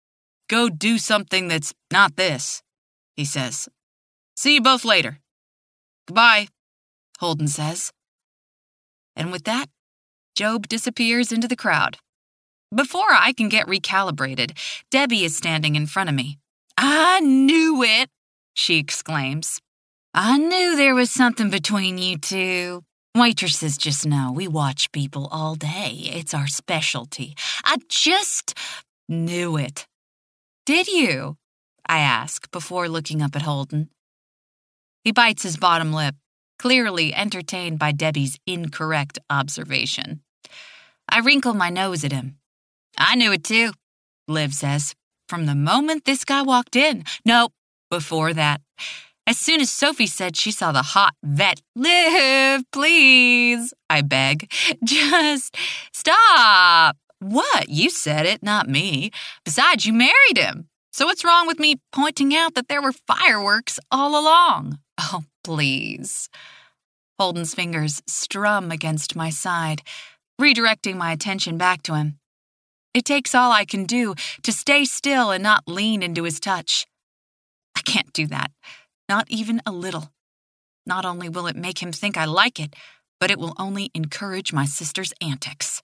go do something that's not this, he says. See you both later. Goodbye, Holden says. And with that, Job disappears into the crowd. Before I can get recalibrated, Debbie is standing in front of me. I knew it, she exclaims. I knew there was something between you two. Waitresses just know we watch people all day. It's our specialty. I just knew it. Did you? I ask before looking up at Holden. He bites his bottom lip, clearly entertained by Debbie's incorrect observation. I wrinkle my nose at him. I knew it too, Liv says, from the moment this guy walked in. No, before that. As soon as Sophie said she saw the hot vet. Liv, please, I beg. Just stop. What? You said it, not me. Besides, you married him. So what's wrong with me pointing out that there were fireworks all along? Oh, please. Holden's fingers strum against my side, redirecting my attention back to him. It takes all I can do to stay still and not lean into his touch. I can't do that, not even a little. Not only will it make him think I like it, but it will only encourage my sister's antics.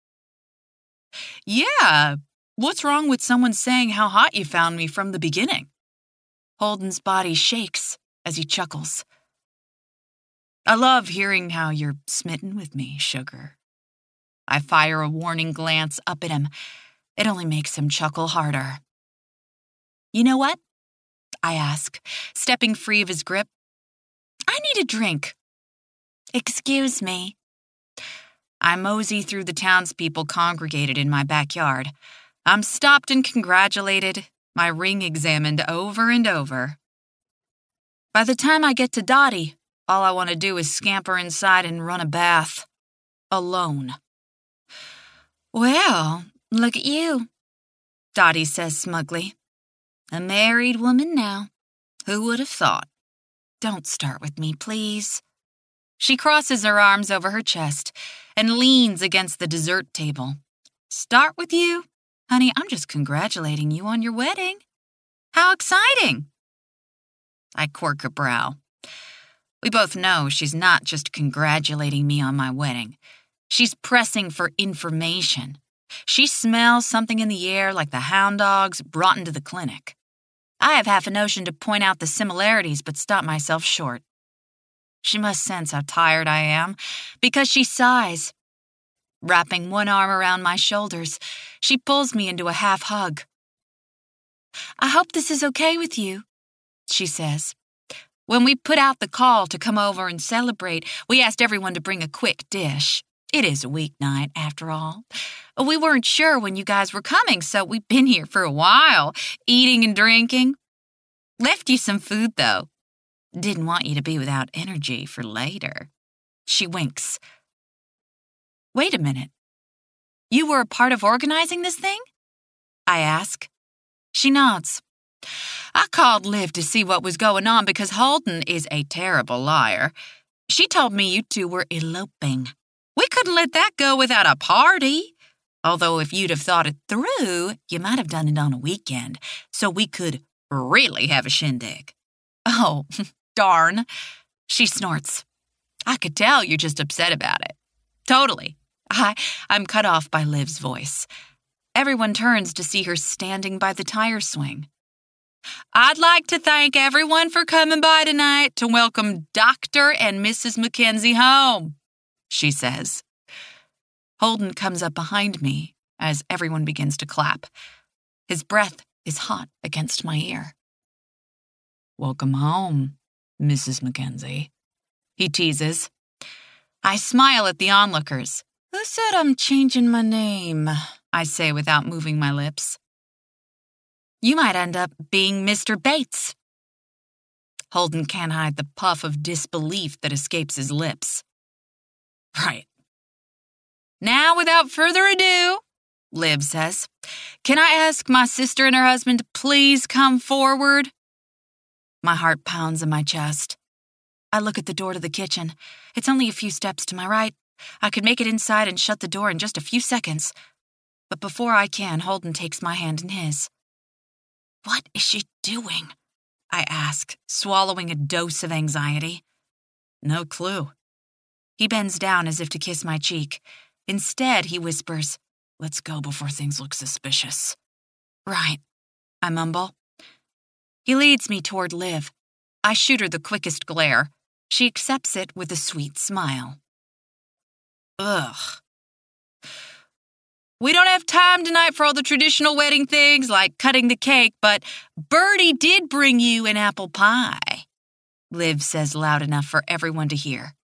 Yeah, what's wrong with someone saying how hot you found me from the beginning? Holden's body shakes as he chuckles. I love hearing how you're smitten with me, sugar. I fire a warning glance up at him. It only makes him chuckle harder. You know what? I ask, stepping free of his grip. I need a drink. Excuse me. I mosey through the townspeople congregated in my backyard. I'm stopped and congratulated, my ring examined over and over. By the time I get to Dottie, all I want to do is scamper inside and run a bath. Alone. Well, look at you, Dottie says smugly. A married woman now. Who would have thought? Don't start with me, please. She crosses her arms over her chest and leans against the dessert table. Start with you? Honey, I'm just congratulating you on your wedding. How exciting! I quirk a brow. We both know she's not just congratulating me on my wedding. She's pressing for information. She smells something in the air like the hound dogs brought into the clinic. I have half a notion to point out the similarities but stop myself short. She must sense how tired I am because she sighs. Wrapping one arm around my shoulders, she pulls me into a half hug. I hope this is okay with you, she says. When we put out the call to come over and celebrate, we asked everyone to bring a quick dish. It is a weeknight, after all. We weren't sure when you guys were coming, so we've been here for a while, eating and drinking. Left you some food, though. Didn't want you to be without energy for later. She winks. Wait a minute. You were a part of organizing this thing? I ask. She nods. I called Liv to see what was going on because Holden is a terrible liar. She told me you two were eloping. We couldn't let that go without a party. Although if you'd have thought it through, you might have done it on a weekend, so we could really have a shindig. Oh, darn. She snorts. I could tell you're just upset about it. Totally. I, I'm cut off by Liv's voice. Everyone turns to see her standing by the tire swing. I'd like to thank everyone for coming by tonight to welcome Doctor and Missus Mackenzie home, she says. Holden comes up behind me as everyone begins to clap. His breath is hot against my ear. Welcome home, Missus Mackenzie, he teases. I smile at the onlookers. Who said I'm changing my name? I say without moving my lips. You might end up being Mister Bates. Holden can't hide the puff of disbelief that escapes his lips. Right. Now, without further ado, Liv says, can I ask my sister and her husband to please come forward? My heart pounds in my chest. I look at the door to the kitchen. It's only a few steps to my right. I could make it inside and shut the door in just a few seconds. But before I can, Holden takes my hand in his. What is she doing? I ask, swallowing a dose of anxiety. No clue. He bends down as if to kiss my cheek. Instead, he whispers, Let's go before things look suspicious. Right, I mumble. He leads me toward Liv. I shoot her the quickest glare. She accepts it with a sweet smile. Ugh. We don't have time tonight for all the traditional wedding things like cutting the cake, but Birdie did bring you an apple pie, Liv says loud enough for everyone to hear.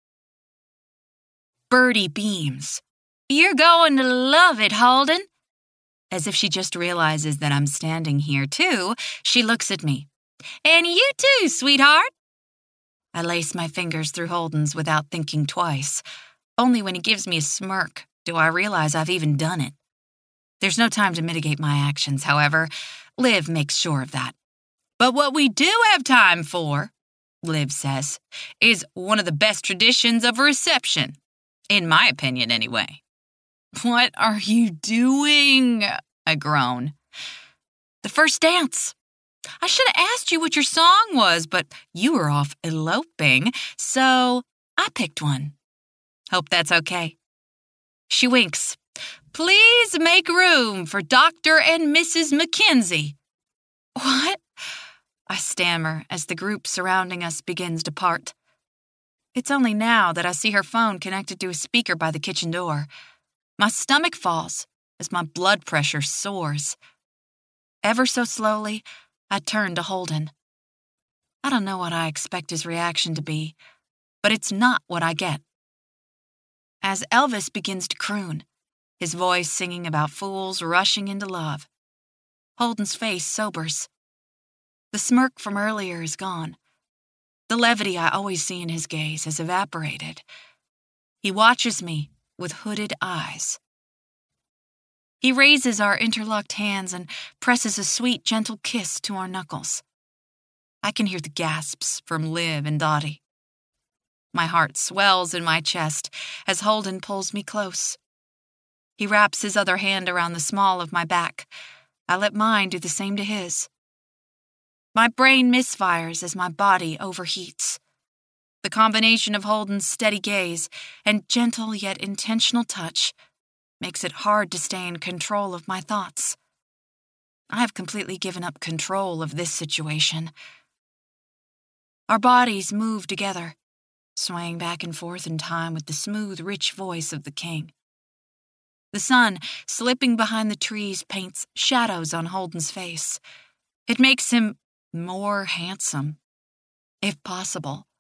Birdie beams. You're going to love it, Holden. As if she just realizes that I'm standing here too, she looks at me. And you too, sweetheart. I lace my fingers through Holden's without thinking twice. Only when he gives me a smirk do I realize I've even done it. There's no time to mitigate my actions, however. Liv makes sure of that. But what we do have time for, Liv says, is one of the best traditions of a reception. In my opinion, anyway. What are you doing? I groan. The first dance. I should have asked you what your song was, but you were off eloping, so I picked one. Hope that's okay. She winks. Please make room for Doctor and Missus Mackenzie. What? I stammer as the group surrounding us begins to part. It's only now that I see her phone connected to a speaker by the kitchen door. My stomach falls as my blood pressure soars. Ever so slowly, I turn to Holden. I don't know what I expect his reaction to be, but it's not what I get. As Elvis begins to croon, his voice singing about fools rushing into love, Holden's face sobers. The smirk from earlier is gone. The levity I always see in his gaze has evaporated. He watches me with hooded eyes. He raises our interlocked hands and presses a sweet, gentle kiss to our knuckles. I can hear the gasps from Liv and Dottie. My heart swells in my chest as Holden pulls me close. He wraps his other hand around the small of my back. I let mine do the same to his. My brain misfires as my body overheats. The combination of Holden's steady gaze and gentle yet intentional touch makes it hard to stay in control of my thoughts. I have completely given up control of this situation. Our bodies move together, swaying back and forth in time with the smooth, rich voice of the king. The sun, slipping behind the trees, paints shadows on Holden's face. It makes him more handsome, if possible.